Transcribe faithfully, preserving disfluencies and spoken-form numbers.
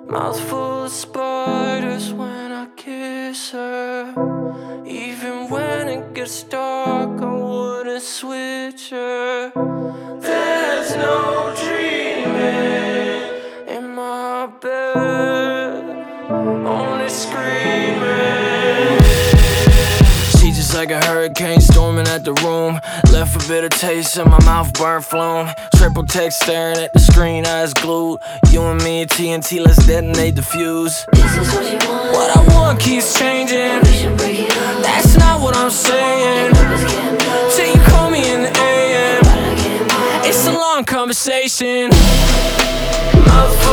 Mouth full of spiders when I kiss her. Even when it gets dark, I wouldn't switch her. There's no dreaming in my bed, only screaming. She just like a hurricane storming at the room. Left a bitter taste in my mouth, burnt flume. Triple text staring at the screen, eyes glued. You and me and T N T, let's detonate the fuse. This is what you want. What I want keeps changing. We should break it up. That's not what I'm saying. Till you call me in the A M. It's a long conversation. Mouth